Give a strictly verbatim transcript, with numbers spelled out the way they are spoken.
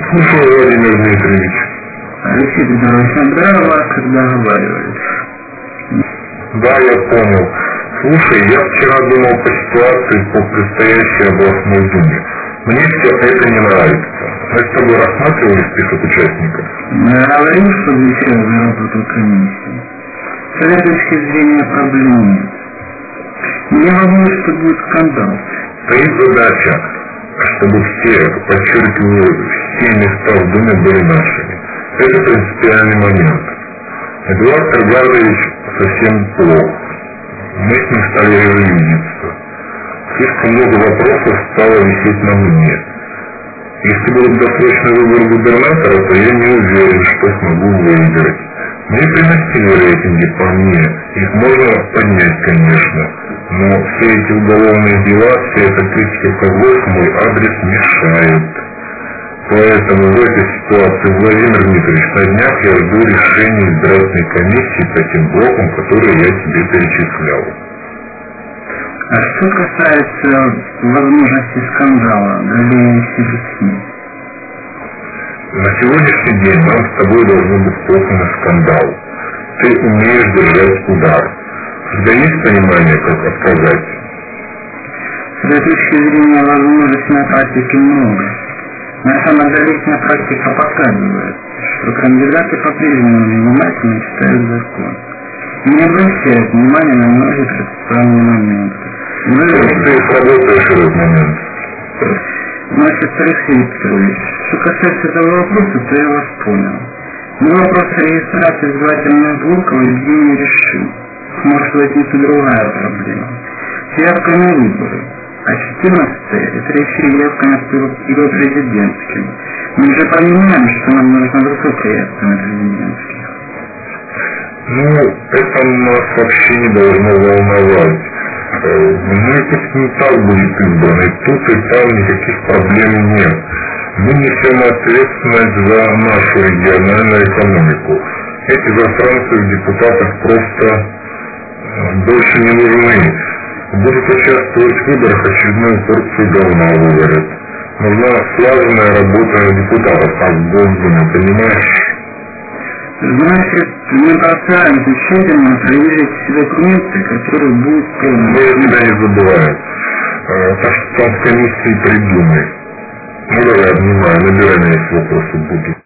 Слушаю, Владимир Дмитриевич. Алексей Петрович, набираю вас, когда говорили. Да, я понял. Слушай, я вчера думал по ситуации по предстоящей областной думе. Мне все это не нравится. Мы с тобой рассматривали список участников? Я говорил, что отвечаю за работу комиссии. С этой точки зрения проблем нет. Мне волнует, что будет скандал. Стоит задача, чтобы все, подчеркиваю, все места в Думе были нашими. Это принципиальный момент. Эдуард Эдуардович совсем плох. Мы с ним стали реже видеться. Слишком много вопросов стало висеть на мне. Если будут досрочный выбор губернатора, то я не уверен, что смогу выиграть. Мне приносили рейтинги по мне. Их можно поднять, конечно. Но все эти уголовные дела, вся эта критика козлов в мой адрес мешает. Поэтому в этой ситуации, Владимир Дмитриевич, на днях я жду решения избирательной комиссии по тем блокам, которые я тебе перечислял. А что касается возможности скандала, далее СМИ? На сегодняшний день нам с тобой должно быть послан скандал. Ты умеешь держать удар. У тебя есть понимание, как отказать? С этой точки зрения возможностей на практике много. Наша многолетняя практика показывает, что кандидаты по-прежнему внимательно читают закон. И не обращают внимания на многие процессуальные моменты. Ну, ты сработаешь этот момент. Значит, Алексей Петрович, что касается этого вопроса, то я вас понял. Но вопрос регистрации избирательных блоков я не решил. Может возникнуть другая проблема. Явка на выборы. А четырнадцатое – это решили явка на его президентским. Мы же понимаем, что нам нужна высокая явка на президентских. Ну, это нас вообще не должно волновать. Ну, это не так будет избрано. И тут и там никаких проблем нет. Мы несем ответственность за нашу региональную экономику. Эти засранцы в депутатах просто больше не нужны. Будут участвовать в выборах, очередную порцию говна вывалят. Нужна слаженная работа депутатов, а в Госдуме, понимаешь? Значит, мы постараемся тщательно проверить все документы, которые будут... Мы тебя не забываем. Так что там в комиссии придумай. Ну давай, обнимаю, набирай меня, если вопросы будут.